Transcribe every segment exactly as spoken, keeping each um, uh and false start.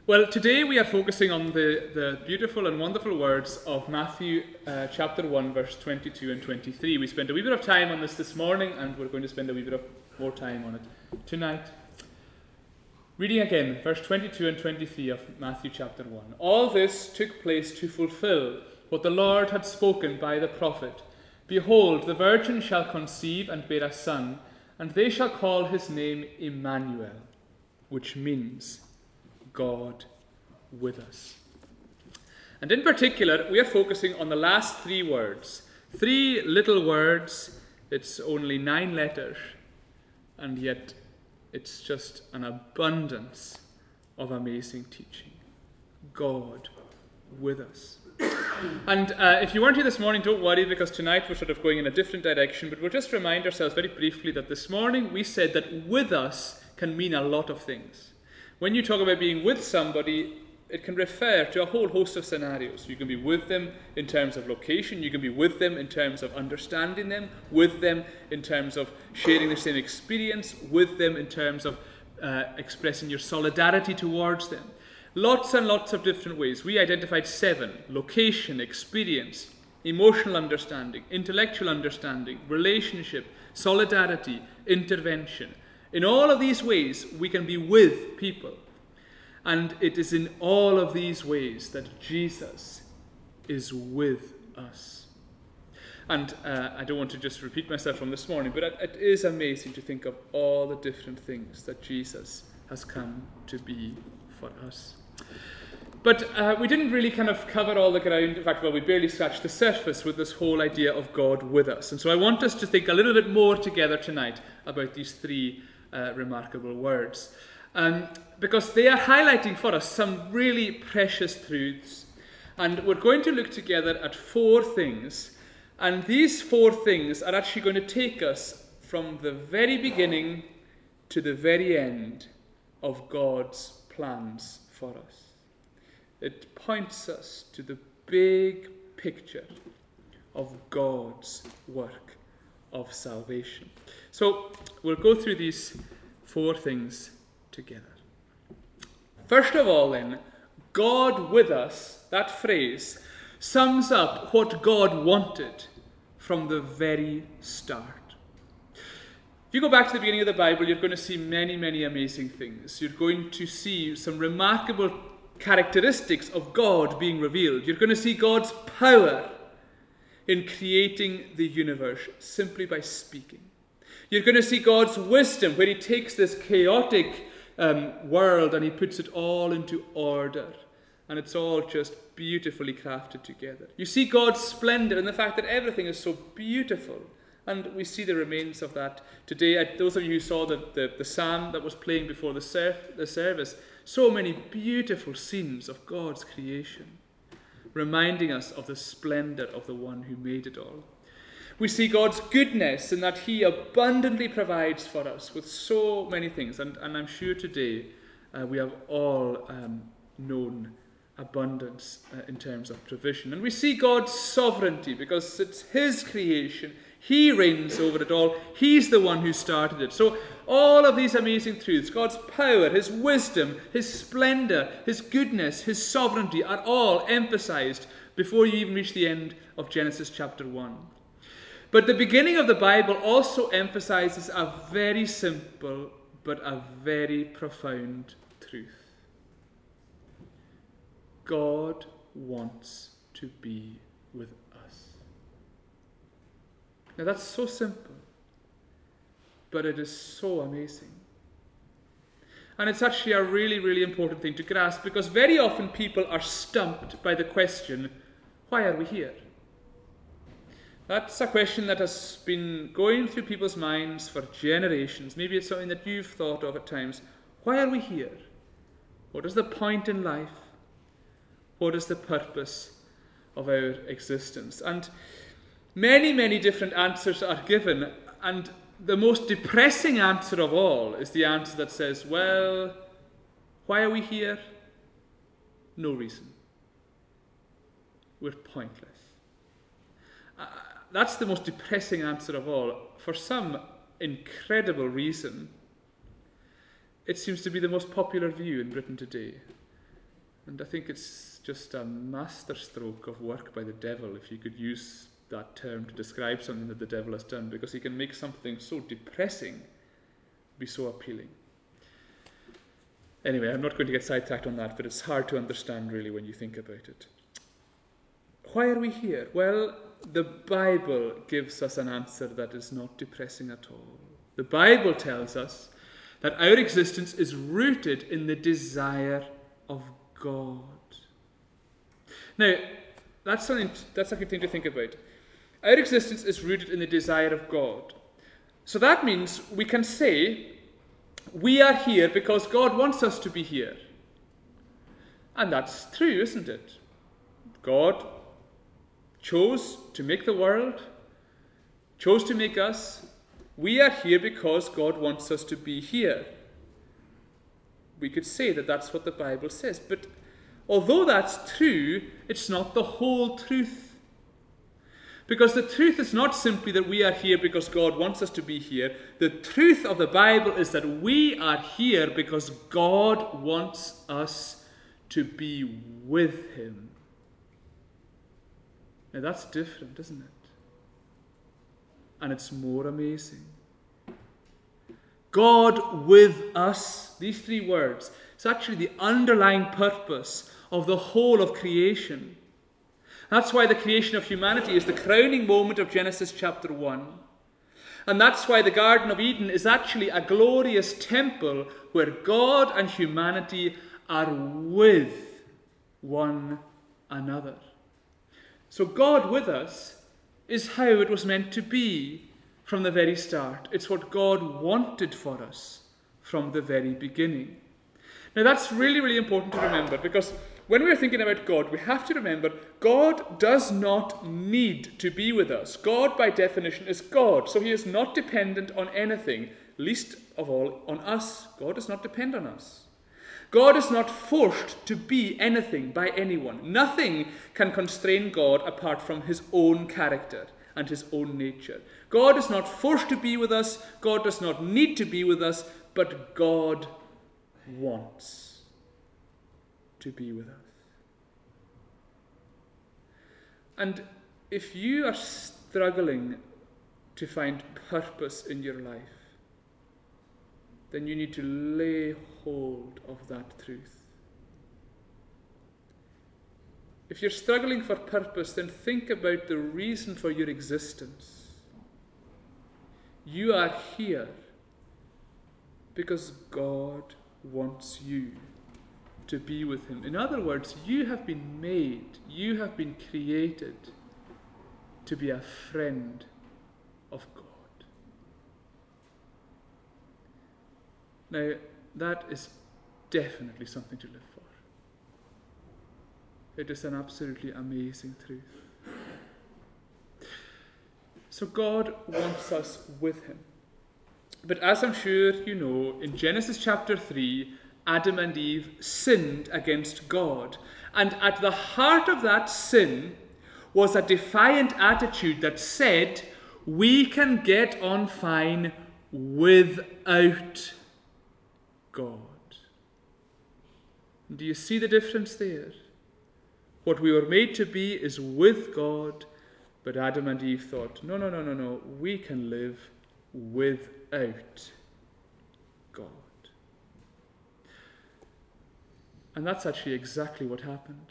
Well, today we are focusing on the, the beautiful and wonderful words of Matthew uh, chapter one, verse twenty-two and twenty-three. We spent a wee bit of time on this this morning, and we're going to spend a wee bit of more time on it tonight. Reading again, verse twenty-two and twenty-three of Matthew chapter one. All this took place to fulfill what the Lord had spoken by the prophet. Behold, the virgin shall conceive and bear a son, and they shall call his name Emmanuel, which means God with us. And in particular, we are focusing on the last three words. Three little words, it's only nine letters, and yet it's just an abundance of amazing teaching. God with us. And uh, if you weren't here this morning, don't worry, because tonight we're sort of going in a different direction, but we'll just remind ourselves very briefly that this morning we said that with us can mean a lot of things. When you talk about being with somebody, it can refer to a whole host of scenarios. You can be with them in terms of location, you can be with them in terms of understanding them, with them in terms of sharing the same experience, with them in terms of uh, expressing your solidarity towards them. Lots and lots of different ways. We identified seven: location, experience, emotional understanding, intellectual understanding, relationship, solidarity, intervention. In all of these ways, we can be with people. And it is in all of these ways that Jesus is with us. And uh, I don't want to just repeat myself from this morning, but it, it is amazing to think of all the different things that Jesus has come to be for us. But uh, we didn't really kind of cover all the ground. In fact, well, we barely scratched the surface with this whole idea of God with us. And so I want us to think a little bit more together tonight about these three uh, remarkable words. Um, because they are highlighting for us some really precious truths. And we're going to look together at four things. And these four things are actually going to take us from the very beginning to the very end of God's plans for us. It points us to the big picture of God's work of salvation. So we'll go through these four things together. First of all, then, God with us, that phrase, sums up what God wanted from the very start. If you go back to the beginning of the Bible, you're going to see many, many amazing things. You're going to see some remarkable characteristics of God being revealed. You're going to see God's power in creating the universe simply by speaking. You're going to see God's wisdom, where he takes this chaotic um, world and he puts it all into order. And it's all just beautifully crafted together. You see God's splendor in the fact that everything is so beautiful. And we see the remains of that today. I, those of you who saw the, the, the psalm that was playing before the, serv- the service, so many beautiful scenes of God's creation, reminding us of the splendor of the one who made it all. We see God's goodness in that he abundantly provides for us with so many things. And, and I'm sure today uh, we have all um, known abundance uh, in terms of provision. And we see God's sovereignty because it's his creation. He reigns over it all. He's the one who started it. So all of these amazing truths, God's power, his wisdom, his splendor, his goodness, his sovereignty are all emphasized before you even reach the end of Genesis chapter one. But the beginning of the Bible also emphasizes a very simple but a very profound truth. God wants to be with us. Now that's so simple, but it is so amazing. And it's actually a really, really important thing to grasp, because very often people are stumped by the question, why are we here? That's a question that has been going through people's minds for generations. Maybe it's something that you've thought of at times. Why are we here? What is the point in life? What is the purpose of our existence? And many, many different answers are given. And the most depressing answer of all is the answer that says, well, why are we here? No reason. We're pointless. Uh, that's the most depressing answer of all. For some incredible reason, it seems to be the most popular view in Britain today. And I think it's just a masterstroke of work by the devil, if you could use that term to describe something that the devil has done, because he can make something so depressing be so appealing. Anyway, I'm not going to get sidetracked on that, but it's hard to understand really when you think about it. Why are we here? Well, the Bible gives us an answer that is not depressing at all. The Bible tells us that our existence is rooted in the desire of God. Now, that's something, that's a good thing to think about. Our existence is rooted in the desire of God. So that means we can say, we are here because God wants us to be here. And that's true, isn't it? God chose to make the world, chose to make us. We are here because God wants us to be here. We could say that that's what the Bible says. But although that's true, it's not the whole truth. Because the truth is not simply that we are here because God wants us to be here. The truth of the Bible is that we are here because God wants us to be with Him. Now that's different, isn't it? And it's more amazing. God with us, these three words, it's actually the underlying purpose of the whole of creation. That's why the creation of humanity is the crowning moment of Genesis chapter one. And that's why the Garden of Eden is actually a glorious temple where God and humanity are with one another. So God with us is how it was meant to be from the very start. It's what God wanted for us from the very beginning. Now that's really, really important to remember, because when we're thinking about God, we have to remember God does not need to be with us. God, by definition, is God, so He is not dependent on anything, least of all on us. God does not depend on us. God is not forced to be anything by anyone. Nothing can constrain God apart from His own character and His own nature. God is not forced to be with us. God does not need to be with us, but God wants to be with us. And if you are struggling to find purpose in your life, then you need to lay hold of that truth. If you're struggling for purpose, then think about the reason for your existence. You are here because God wants you to be with Him. In other words, you have been made, you have been created to be a friend of God. Now, that is definitely something to live for. It is an absolutely amazing truth. So God wants us with Him. But as I'm sure you know, in Genesis chapter three, Adam and Eve sinned against God. And at the heart of that sin was a defiant attitude that said, we can get on fine without God. Do you see the difference there? What we were made to be is with God, but Adam and Eve thought, no, no, no, no, no, we can live without God. And that's actually exactly what happened.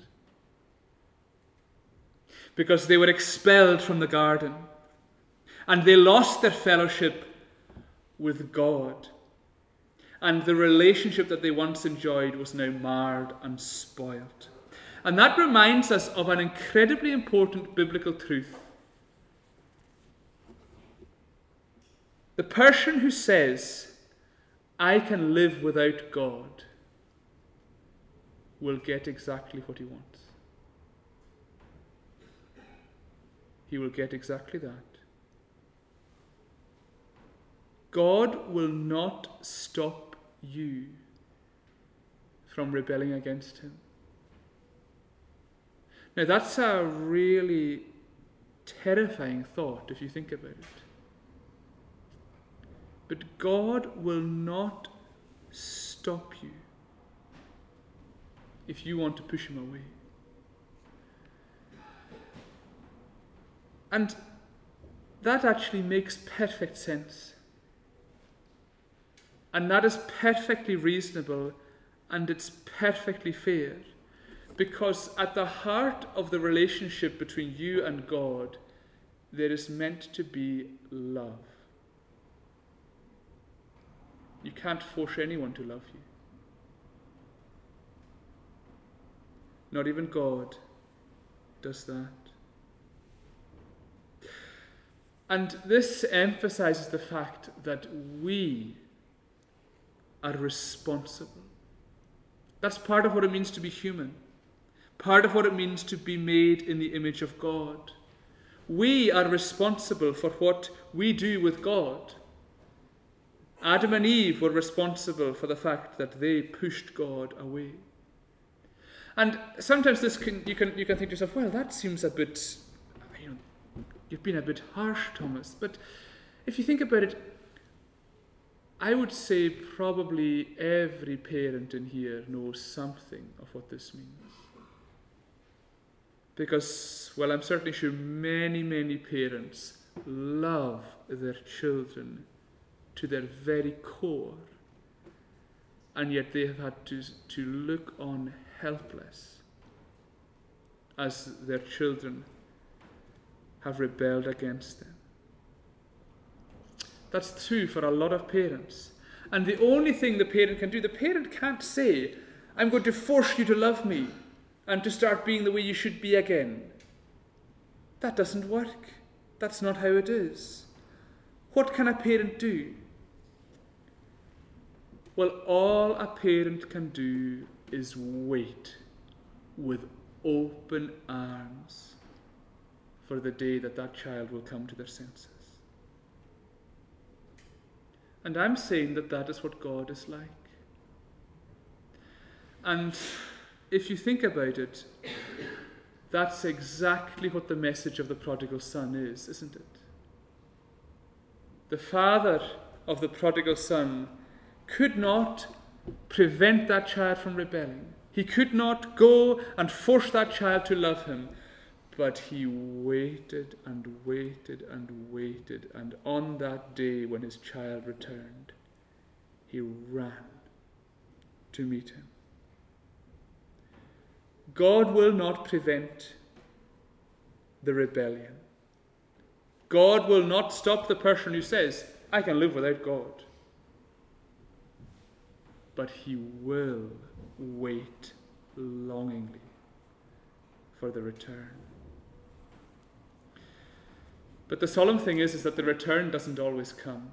Because they were expelled from the garden, and they lost their fellowship with God. And the relationship that they once enjoyed was now marred and spoiled. And that reminds us of an incredibly important biblical truth. The person who says, I can live without God, will get exactly what he wants. He will get exactly that. God will not stop you from rebelling against Him. Now that's a really terrifying thought if you think about it. But God will not stop you. if you want to push him away. And that actually makes perfect sense. And that is perfectly reasonable, and it's perfectly fair. Because at the heart of the relationship between you and God, there is meant to be love. You can't force anyone to love you. Not even God does that. And this emphasizes the fact that we are responsible. That's part of what it means to be human. Part of what it means to be made in the image of God. We are responsible for what we do with God. Adam and Eve were responsible for the fact that they pushed God away. And sometimes this can, you can you can think to yourself, well, that seems a bit, you know, you've been a bit harsh, Thomas. But if you think about it, I would say probably every parent in here knows something of what this means. Because, well, I'm certainly sure many, many parents love their children to their very core, and yet they have had to, to look on helpless as their children have rebelled against them. That's true for a lot of parents. And the only thing the parent can do, the parent can't say, I'm going to force you to love me and to start being the way you should be again. That doesn't work. That's not how it is. What can a parent do? Well, all a parent can do is wait with open arms for the day that that child will come to their senses. And I'm saying that that is what God is like. And if you think about it, that's exactly what the message of the prodigal son is, isn't it? The father of the prodigal son could not prevent that child from rebelling. He could not go and force that child to love him. But he waited and waited and waited, and on that day when his child returned, he ran to meet him. God will not prevent the rebellion. God will not stop the person who says, I can live without God. But he will wait longingly for the return. But the solemn thing is, is that the return doesn't always come.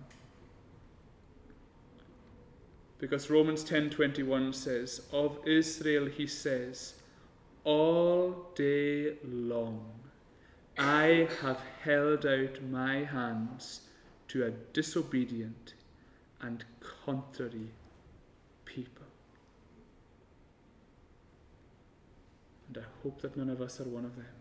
Because Romans ten twenty-one says, of Israel he says, all day long I have held out my hands to a disobedient and contrary people. And I hope that none of us are one of them.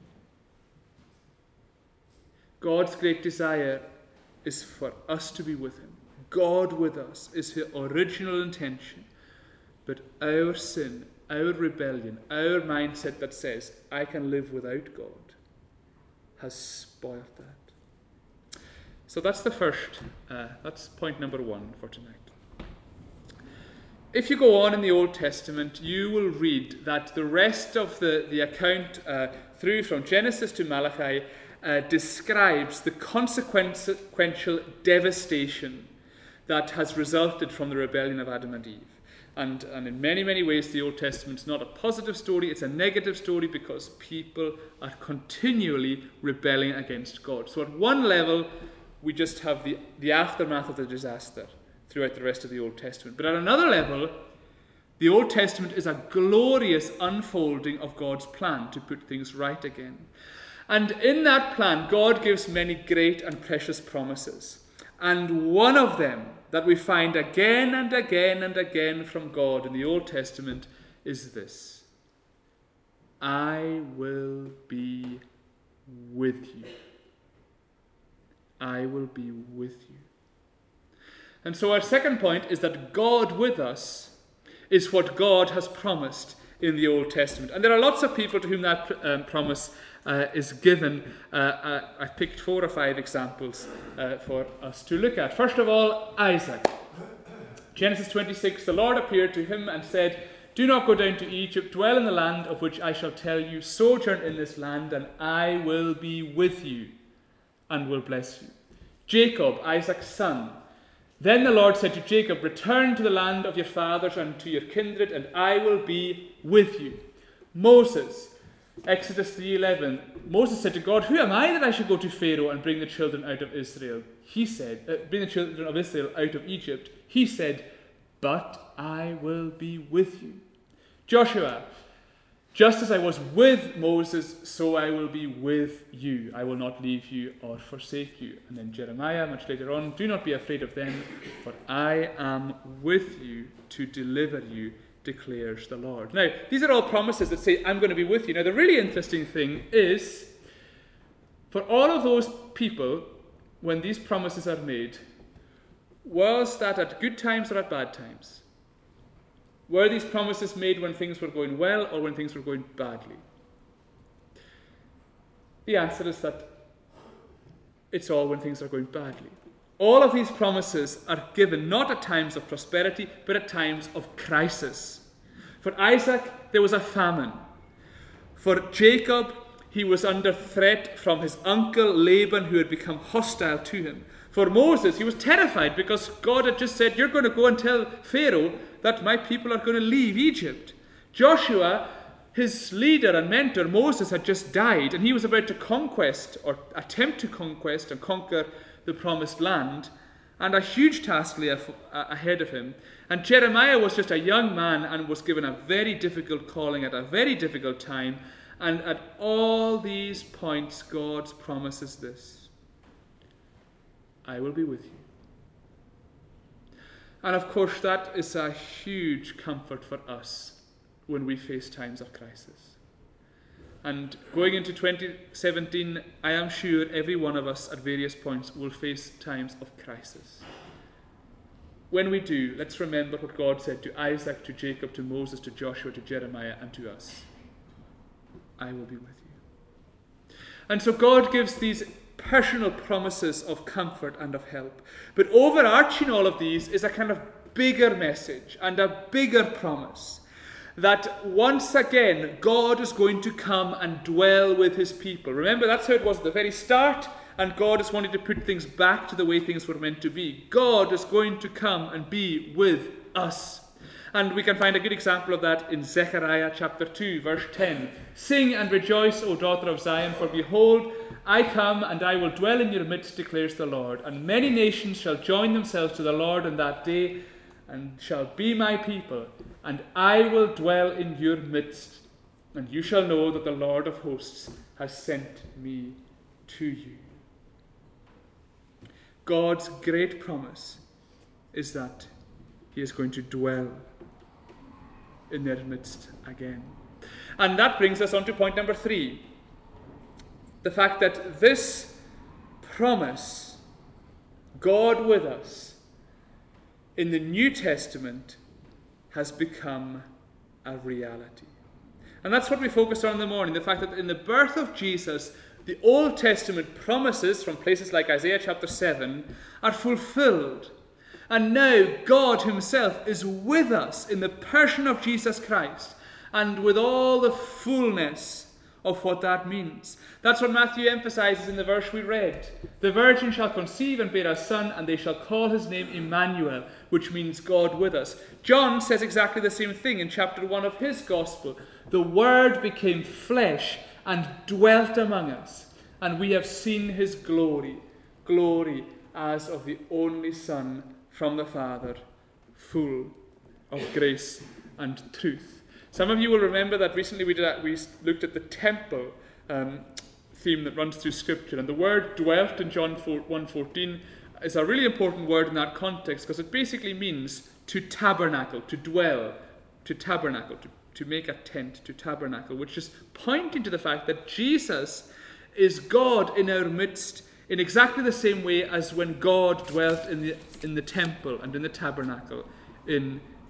God's great desire is for us to be with him. God with us is his original intention. But our sin, our rebellion, our mindset that says, I can live without God, has spoiled that. So that's the first, uh, that's point number one for tonight. If you go on in the Old Testament, you will read that the rest of the, the account uh, through from Genesis to Malachi uh, describes the consequential devastation that has resulted from the rebellion of Adam and Eve. And, and in many, many ways, the Old Testament's not a positive story, it's a negative story because people are continually rebelling against God. So at one level, we just have the, the aftermath of the disaster throughout the rest of the Old Testament. But at another level, the Old Testament is a glorious unfolding of God's plan to put things right again. And in that plan, God gives many great and precious promises. And one of them that we find again and again and again from God in the Old Testament is this: I will be with you. I will be with you. And so our second point is that God with us is what God has promised in the Old Testament. And there are lots of people to whom that um, promise uh, is given. Uh, uh, I've picked four or five examples uh, for us to look at. First of all, Isaac. Genesis twenty-six, the Lord appeared to him and said, "Do not go down to Egypt, dwell in the land of which I shall tell you, sojourn in this land, and I will be with you and will bless you." Jacob, Isaac's son. Then the Lord said to Jacob, "Return to the land of your fathers and to your kindred, and I will be with you." Moses, Exodus three eleven. Moses said to God, "Who am I that I should go to Pharaoh and bring the children out of Israel?" He said, uh, bring the children of Israel out of Egypt. He said, "But I will be with you." Joshua, "Just as I was with Moses, so I will be with you. I will not leave you or forsake you." And then Jeremiah, much later on, "Do not be afraid of them, for I am with you to deliver you, declares the Lord." Now, these are all promises that say, I'm going to be with you. Now, the really interesting thing is, for all of those people, when these promises are made, was that at good times or at bad times? Were these promises made when things were going well or when things were going badly? The answer is that it's all when things are going badly. All of these promises are given not at times of prosperity, but at times of crisis. For Isaac, there was a famine. For Jacob, he was under threat from his uncle Laban, who had become hostile to him. For Moses, he was terrified because God had just said, "You're going to go and tell Pharaoh that my people are going to leave Egypt." Joshua, his leader and mentor, Moses, had just died, and he was about to conquest or attempt to conquest and conquer the promised land, and a huge task lay ahead of him. And Jeremiah was just a young man and was given a very difficult calling at a very difficult time. And at all these points, God's promise is this: I will be with you. And of course, that is a huge comfort for us when we face times of crisis. And going into twenty seventeen, I am sure every one of us at various points will face times of crisis. When we do, let's remember what God said to Isaac, to Jacob, to Moses, to Joshua, to Jeremiah, and to us: I will be with you. And so God gives these personal promises of comfort and of help. But overarching all of these is a kind of bigger message and a bigger promise that once again God is going to come and dwell with his people. Remember, that's how it was at the very start, and God is wanting to put things back to the way things were meant to be. God is going to come and be with us. And we can find a good example of that in Zechariah chapter two, verse ten. "Sing and rejoice, O daughter of Zion, for behold, I come and I will dwell in your midst, declares the Lord. And many nations shall join themselves to the Lord in that day, and shall be my people, and I will dwell in your midst. And you shall know that the Lord of hosts has sent me to you." God's great promise is that he is going to dwell in their midst again. And that brings us on to point number three. The fact that this promise, God with us, in the New Testament has become a reality. And that's what we focused on in the morning, the fact that in the birth of Jesus, the Old Testament promises from places like Isaiah chapter seven are fulfilled. And now God himself is with us in the person of Jesus Christ, and with all the fullness of what that means. That's what Matthew emphasizes in the verse we read. "The virgin shall conceive and bear a son, and they shall call his name Emmanuel," which means God with us. John says exactly the same thing in chapter one of his gospel. "The Word became flesh and dwelt among us, and we have seen his glory, glory as of the only Son from the Father, full of grace and truth." Some of you will remember that recently we, did that, we looked at the temple um, theme that runs through Scripture. And the word "dwelt" in John one fourteen is a really important word in that context, because it basically means to tabernacle, to dwell, to tabernacle, to, to make a tent, to tabernacle, which is pointing to the fact that Jesus is God in our midst in exactly the same way as when God dwelt in the, in the temple and in the tabernacle in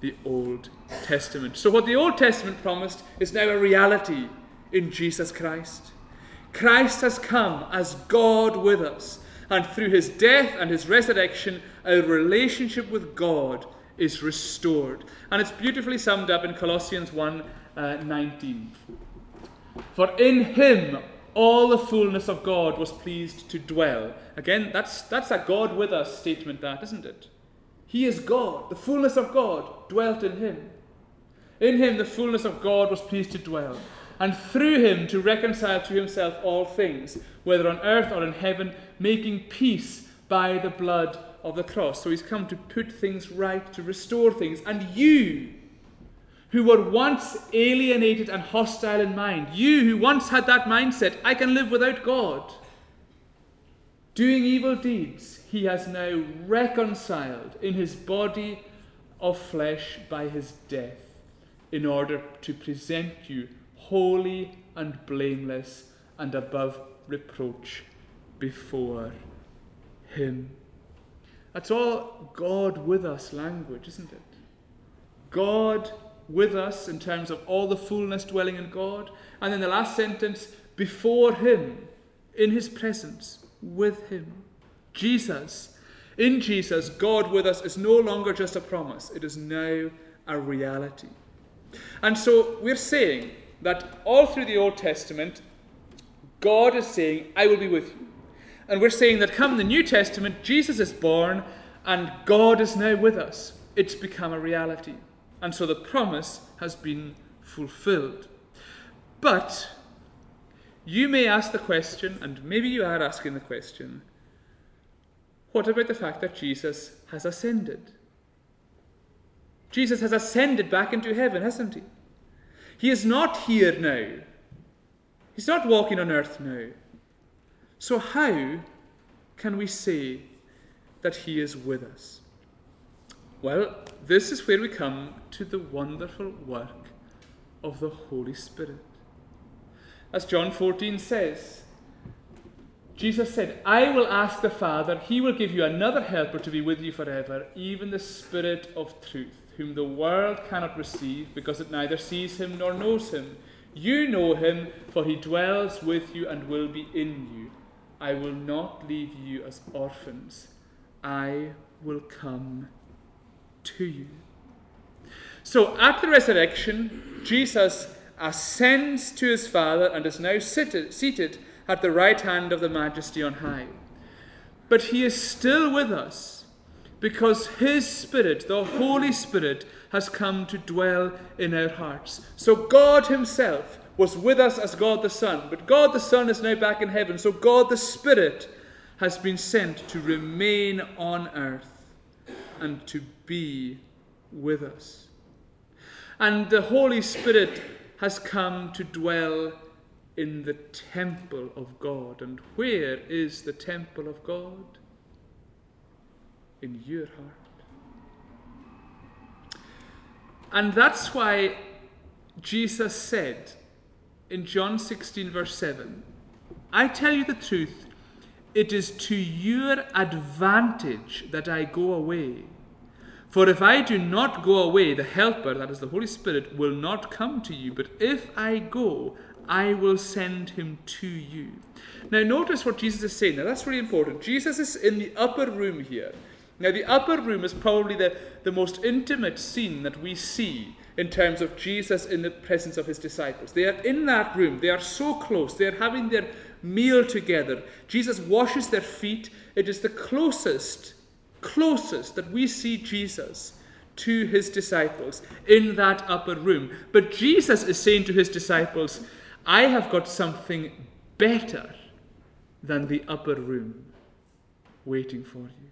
the Old Testament. So what the Old Testament promised is now a reality in Jesus Christ. Christ has come as God with us, and through his death and his resurrection, our relationship with God is restored. And it's beautifully summed up in Colossians one nineteen. For in him all the fullness of God was pleased to dwell. Again, that's, that's a God with us statement, that, isn't it? He is God. The fullness of God dwelt in him. In him the fullness of God was pleased to dwell, and through him to reconcile to himself all things, whether on earth or in heaven, making peace by the blood of the cross. So he's come to put things right, to restore things. And you, who were once alienated and hostile in mind, you who once had that mindset, I can live without God, doing evil deeds, he has now reconciled in his body of flesh by his death, in order to present you holy and blameless and above reproach before him. That's all God with us language, isn't it? God with us in terms of all the fullness dwelling in God. And then the last sentence, before him, in his presence, with him. Jesus. In Jesus, God with us is no longer just a promise. It is now a reality. And so we're saying that all through the Old Testament, God is saying, I will be with you. And we're saying that come the New Testament, Jesus is born and God is now with us. It's become a reality. And so the promise has been fulfilled. But you may ask the question, and maybe you are asking the question, what about the fact that Jesus has ascended? Jesus has ascended back into heaven, hasn't he? He is not here now. He's not walking on earth now. So how can we say that he is with us? Well, this is where we come to the wonderful work of the Holy Spirit. As John fourteen says, Jesus said, I will ask the Father, he will give you another helper to be with you forever, even the Spirit of truth, whom the world cannot receive, because it neither sees him nor knows him. You know him, for he dwells with you and will be in you. I will not leave you as orphans. I will come to you. So at the resurrection, Jesus ascends to his Father and is now seated, seated at the right hand of the Majesty on high. But he is still with us because his Spirit, the Holy Spirit, has come to dwell in our hearts. So God himself was with us as God the Son, but God the Son is now back in heaven. So God the Spirit has been sent to remain on earth and to be with us. And the Holy Spirit has come to dwell in the temple of God. And where is the temple of God? In your heart. And that's why Jesus said in John sixteen verse seven, I tell you the truth, it is to your advantage that I go away. For if I do not go away, the Helper, that is the Holy Spirit, will not come to you. But if I go, I will send him to you. Now notice what Jesus is saying. Now that's really important. Jesus is in the upper room here. Now the upper room is probably the, the most intimate scene that we see in terms of Jesus in the presence of his disciples. They are in that room. They are so close. They are having their meal together. Jesus washes their feet. It is the closest closest that we see Jesus to his disciples in that upper room. But Jesus is saying to his disciples, I have got something better than the upper room waiting for you.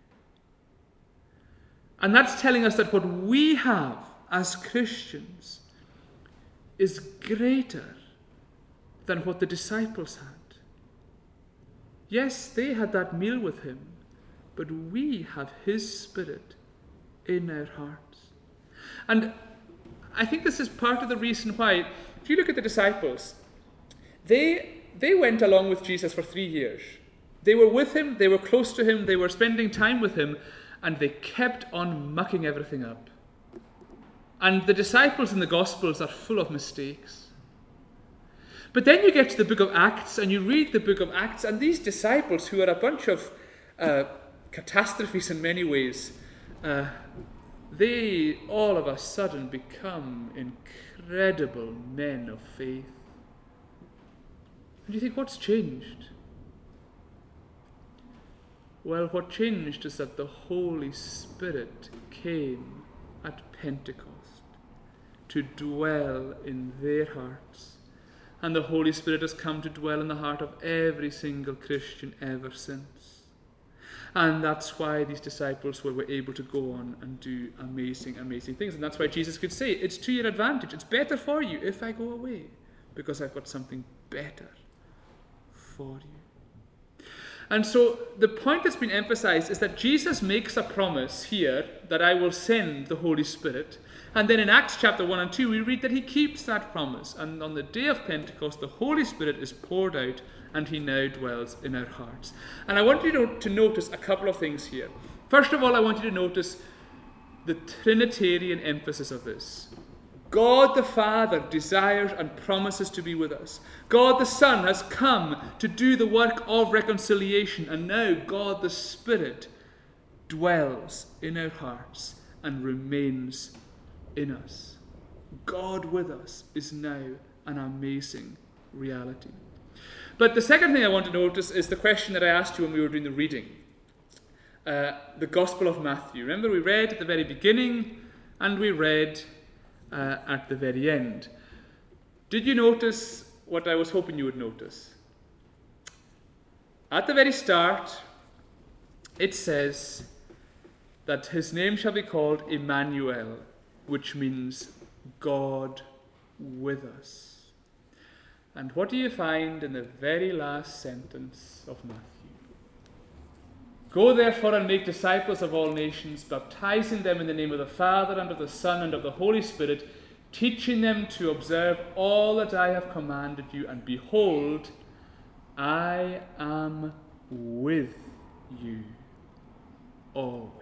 And that's telling us that what we have as Christians is greater than what the disciples had. Yes, they had that meal with him, but we have his Spirit in our hearts. And I think this is part of the reason why, if you look at the disciples, they, they went along with Jesus for three years. They were with him, they were close to him, they were spending time with him, and they kept on mucking everything up. And the disciples in the Gospels are full of mistakes. But then you get to the book of Acts, and you read the book of Acts, and these disciples, who are a bunch of uh, catastrophes in many ways, uh, they all of a sudden become incredible men of faith. And you think, what's changed? Well, what changed is that the Holy Spirit came at Pentecost to dwell in their hearts. And the Holy Spirit has come to dwell in the heart of every single Christian ever since. And that's why these disciples were, were able to go on and do amazing, amazing things. And that's why Jesus could say, it's to your advantage. It's better for you if I go away, because I've got something better for you. And so the point that's been emphasized is that Jesus makes a promise here that I will send the Holy Spirit. And then in Acts chapter one and two, we read that he keeps that promise. And on the day of Pentecost, the Holy Spirit is poured out, and he now dwells in our hearts. And I want you to, to notice a couple of things here. First of all, I want you to notice the Trinitarian emphasis of this. God the Father desires and promises to be with us. God the Son has come to do the work of reconciliation, and now God the Spirit dwells in our hearts and remains in us. God with us is now an amazing reality. But the second thing I want to notice is the question that I asked you when we were doing the reading. Uh, the Gospel of Matthew. Remember, we read at the very beginning and we read uh, at the very end. Did you notice what I was hoping you would notice? At the very start, it says that his name shall be called Emmanuel, which means God with us. And what do you find in the very last sentence of Matthew? Go therefore and make disciples of all nations, baptizing them in the name of the Father and of the Son and of the Holy Spirit, teaching them to observe all that I have commanded you, and behold, I am with you always,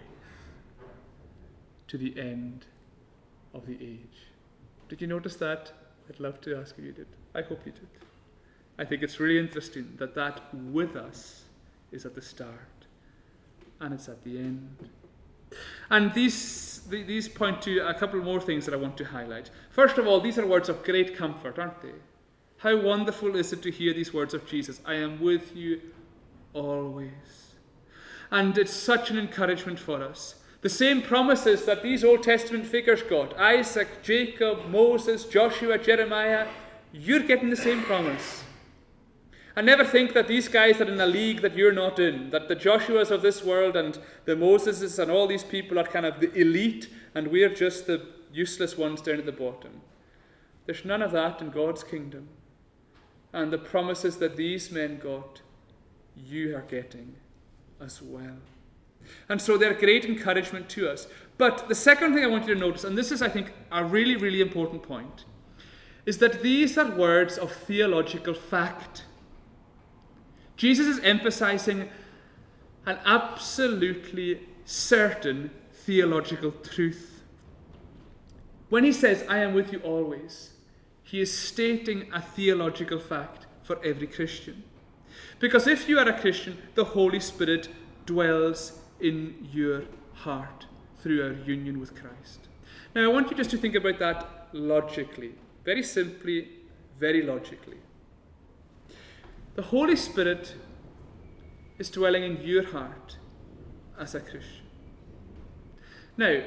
to the end of the age. Did you notice that? I'd love to ask if you did. I hope you did. I think it's really interesting that that with us is at the start and it's at the end. And these, these point to a couple more things that I want to highlight. First of all, these are words of great comfort, aren't they? How wonderful is it to hear these words of Jesus, I am with you always. And it's such an encouragement for us. The same promises that these Old Testament figures got, Isaac, Jacob, Moses, Joshua, Jeremiah, you're getting the same promise. And never think that these guys are in a league that you're not in, that the Joshuas of this world and the Moseses and all these people are kind of the elite and we're just the useless ones down at the bottom. There's none of that in God's kingdom. And the promises that these men got, you are getting as well. And so they're great encouragement to us. But the second thing I want you to notice, and this is, I think, a really, really important point, is that these are words of theological fact. Jesus is emphasizing an absolutely certain theological truth. When he says, I am with you always, he is stating a theological fact for every Christian. Because if you are a Christian, the Holy Spirit dwells in your heart through our union with Christ. Now, I want you just to think about that logically, very simply, very logically. The Holy Spirit is dwelling in your heart as a Christian. Now,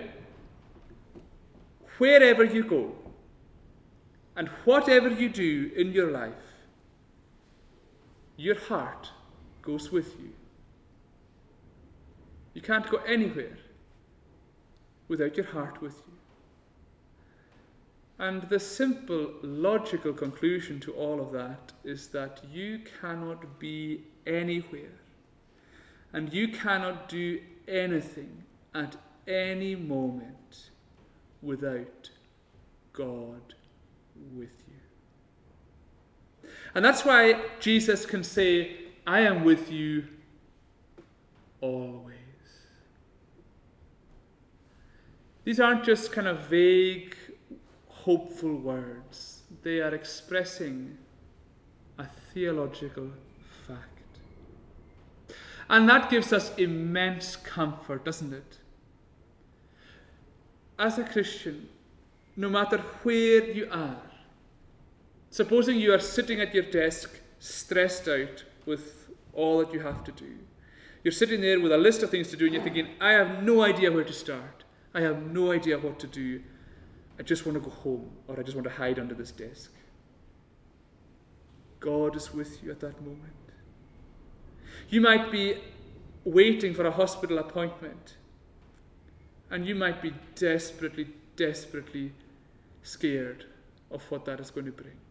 wherever you go and whatever you do in your life, your heart goes with you. You can't go anywhere without your heart with you. And the simple, logical conclusion to all of that is that you cannot be anywhere and you cannot do anything at any moment without God with you. And that's why Jesus can say, I am with you always. These aren't just kind of vague, hopeful words. They are expressing a theological fact. And that gives us immense comfort, doesn't it? As a Christian, no matter where you are, supposing you are sitting at your desk, stressed out with all that you have to do. You're sitting there with a list of things to do and you're thinking, I have no idea where to start. I have no idea what to do. I just want to go home, or I just want to hide under this desk. God is with you at that moment. You might be waiting for a hospital appointment, and you might be desperately, desperately scared of what that is going to bring.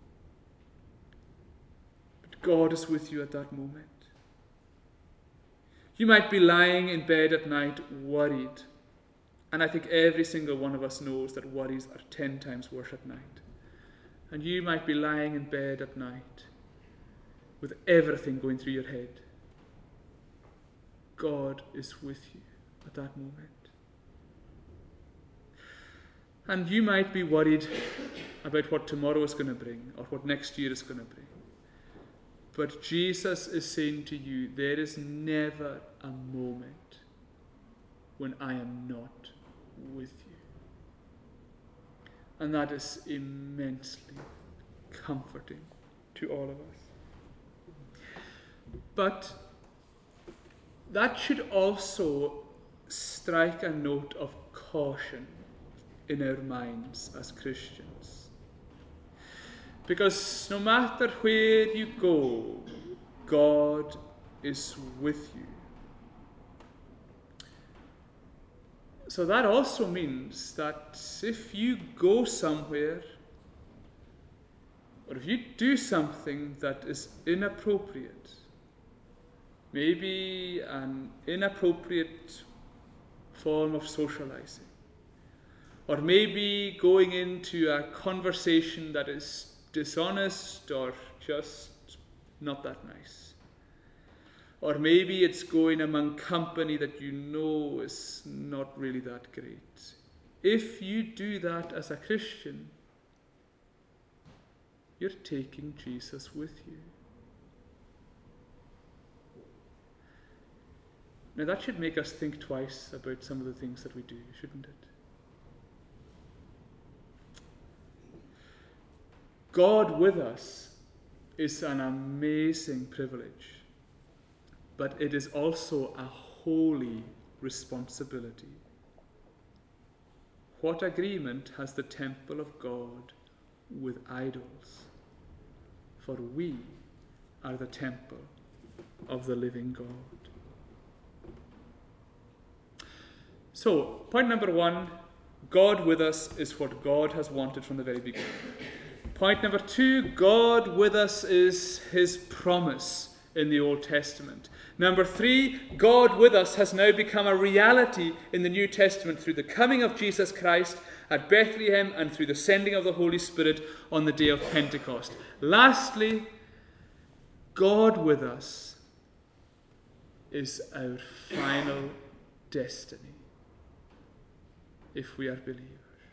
But God is with you at that moment. You might be lying in bed at night worried. And I think every single one of us knows that worries are ten times worse at night. And you might be lying in bed at night with everything going through your head. God is with you at that moment. And you might be worried about what tomorrow is going to bring or what next year is going to bring. But Jesus is saying to you, there is never a moment when I am not with you. And that is immensely comforting to all of us. But that should also strike a note of caution in our minds as Christians. Because no matter where you go, God is with you. So that also means that if you go somewhere, or if you do something that is inappropriate, maybe an inappropriate form of socializing, or maybe going into a conversation that is dishonest or just not that nice. Or maybe it's going among company that you know is not really that great. If you do that as a Christian, you're taking Jesus with you. Now that should make us think twice about some of the things that we do, shouldn't it? God with us is an amazing privilege, but it is also a holy responsibility. What agreement has the temple of God with idols? For we are the temple of the living God. So, point number one, God with us is what God has wanted from the very beginning. Point number two, God with us is his promise in the Old Testament. Number three, God with us has now become a reality in the New Testament through the coming of Jesus Christ at Bethlehem and through the sending of the Holy Spirit on the day of Pentecost. Lastly, God with us is our final destiny if we are believers.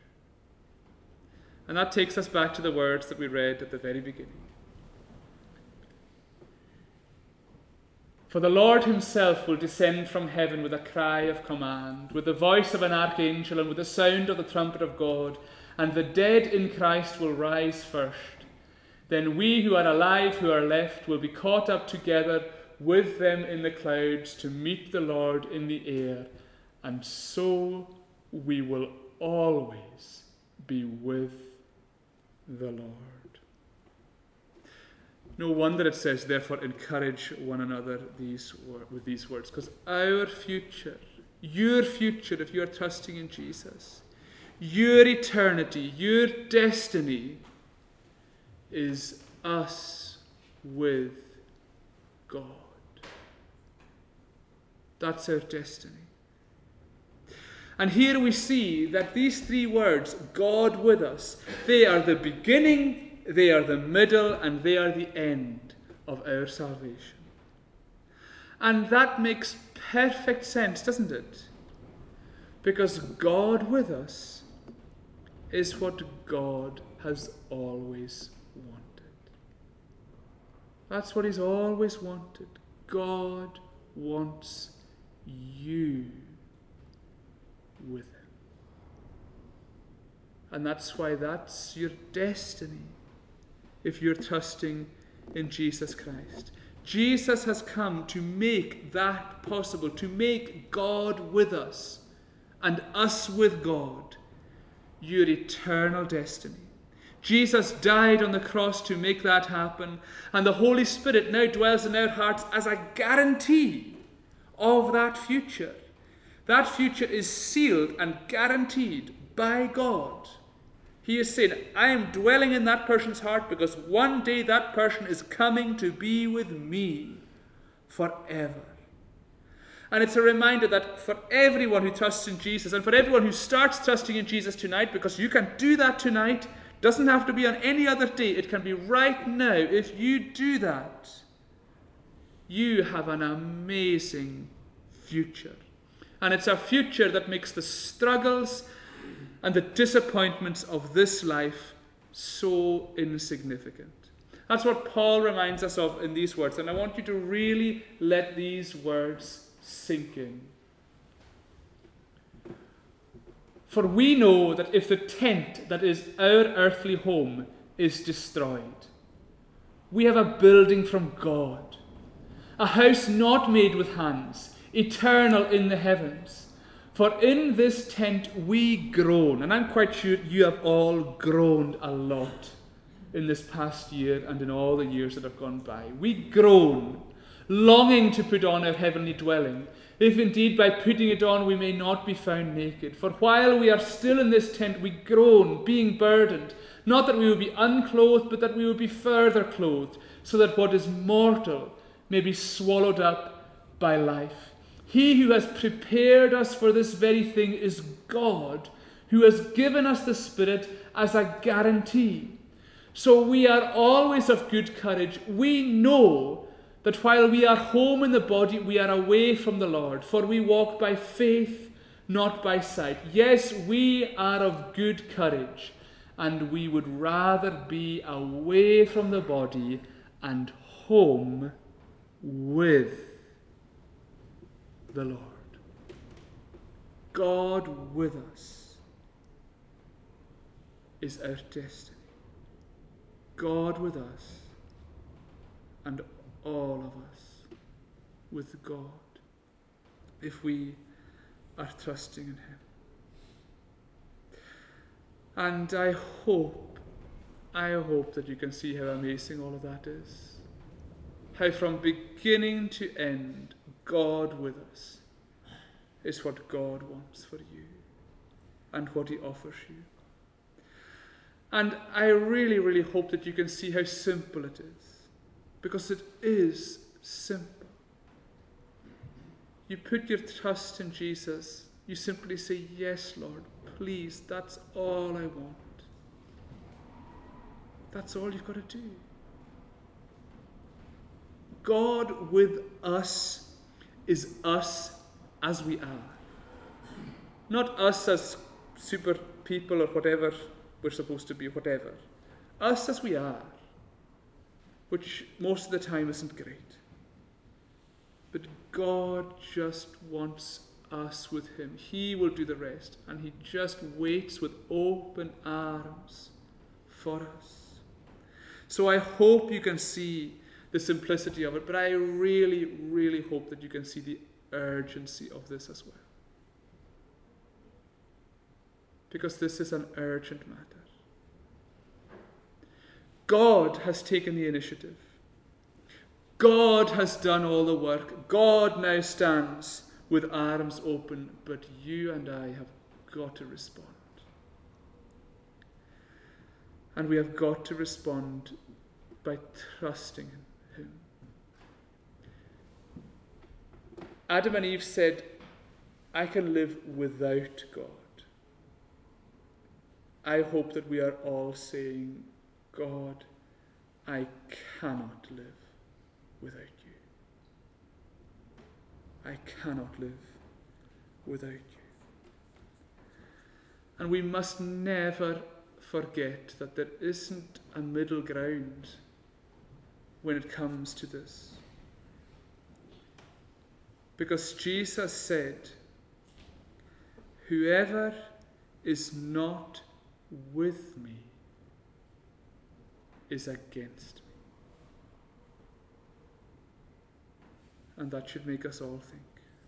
And that takes us back to the words that we read at the very beginning. For the Lord himself will descend from heaven with a cry of command, with the voice of an archangel, and with the sound of the trumpet of God, and the dead in Christ will rise first. Then we who are alive, who are left, will be caught up together with them in the clouds to meet the Lord in the air, and so we will always be with the Lord. No wonder it says, therefore, encourage one another these wor- with these words, because our future, your future, if you are trusting in Jesus, your eternity, your destiny is us with God. That's our destiny. And here we see that these three words, God with us, they are the beginning, they are the middle, and they are the end of our salvation. And that makes perfect sense, doesn't it? Because God with us is what God has always wanted. That's what he's always wanted. God wants you with him. And that's why that's your destiny if you're trusting in Jesus Christ. Jesus has come to make that possible, to make God with us and us with God your eternal destiny. Jesus died on the cross to make that happen, and the Holy Spirit now dwells in our hearts as a guarantee of that future. That future is sealed and guaranteed by God. He is saying, I am dwelling in that person's heart because one day that person is coming to be with me forever. And it's a reminder that for everyone who trusts in Jesus, and for everyone who starts trusting in Jesus tonight, because you can do that tonight, doesn't have to be on any other day, it can be right now. If you do that, you have an amazing future. And it's a future that makes the struggles and the disappointments of this life so insignificant. That's what Paul reminds us of in these words, and I want you to really let these words sink in. For we know that if the tent that is our earthly home is destroyed, we have a building from God, a house not made with hands, eternal in the heavens. For in this tent we groan, and I'm quite sure you have all groaned a lot in this past year and in all the years that have gone by. We groan, longing to put on our heavenly dwelling, if indeed by putting it on we may not be found naked. For while we are still in this tent, we groan, being burdened, not that we will be unclothed, but that we will be further clothed, so that what is mortal may be swallowed up by life. He who has prepared us for this very thing is God, who has given us the Spirit as a guarantee. So we are always of good courage. We know that while we are home in the body, we are away from the Lord, for we walk by faith, not by sight. Yes, we are of good courage, and we would rather be away from the body and home with the Lord. God with us is our destiny. God with us and all of us with God, if we are trusting in him. And I hope, I hope that you can see how amazing all of that is. How from beginning to end, God with us is what God wants for you and what he offers you. And I really, really hope that you can see how simple it is. Because it is simple. You put your trust in Jesus. You simply say, yes, Lord, please, that's all I want. That's all you've got to do. God with us is us as we are. Not us as super people or whatever we're supposed to be, whatever. Us as we are. Which most of the time isn't great. But God just wants us with him. He will do the rest, and he just waits with open arms for us. So I hope you can see the simplicity of it, but I really, really hope that you can see the urgency of this as well. Because this is an urgent matter. God has taken the initiative. God has done all the work. God now stands with arms open, but you and I have got to respond. And we have got to respond by trusting in him. Adam and Eve said, I can live without God. I hope that we are all saying, God, I cannot live without you. I cannot live without you. And we must never forget that there isn't a middle ground when it comes to this. Because Jesus said, whoever is not with me is against me. And that should make us all think.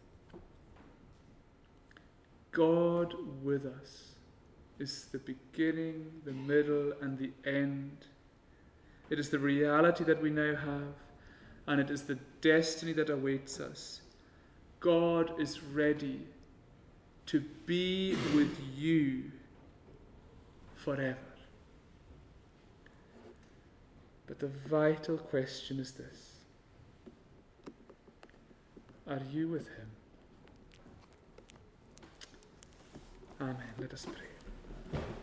God with us is the beginning, the middle, and the end. It is the reality that we now have, and it is the destiny that awaits us. God is ready to be with you forever. But the vital question is this: are you with him? Amen. Let us pray.